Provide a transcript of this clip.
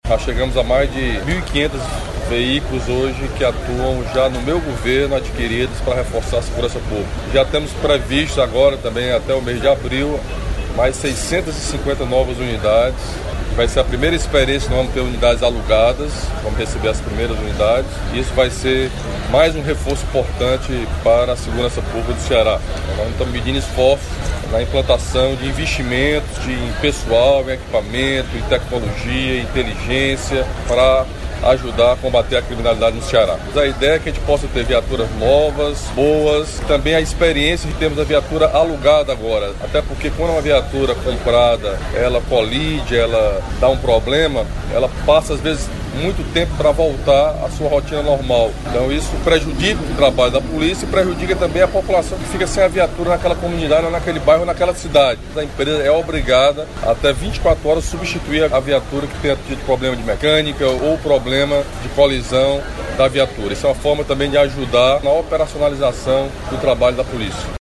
Nós chegamos a mais de 1.500 veículos hoje que atuam já no meu governo, adquiridos para reforçar a segurança pública. Já temos previsto agora também, até o mês de abril, mais 650 novas unidades. Vai ser a primeira experiência que nós vamos ter unidades alugadas, vamos receber as primeiras unidades. E isso vai ser mais um reforço importante para a segurança pública do Ceará. Nós estamos medindo esforços na implantação de investimentos em pessoal, em equipamento, em tecnologia, em inteligência, para ajudar a combater a criminalidade no Ceará. A ideia é que a gente possa ter viaturas novas, boas, também a experiência de termos a viatura alugada agora, até porque quando uma viatura comprada, ela colide, ela dá um problema, ela passa às vezes muito tempo para voltar à sua rotina normal. Então isso prejudica o trabalho da polícia e prejudica também a população que fica sem a viatura naquela comunidade, ou naquele bairro, ou naquela cidade. A empresa é obrigada até 24 horas substituir a viatura que tenha tido problema de mecânica ou problema de colisão da viatura. Isso é uma forma também de ajudar na operacionalização do trabalho da polícia.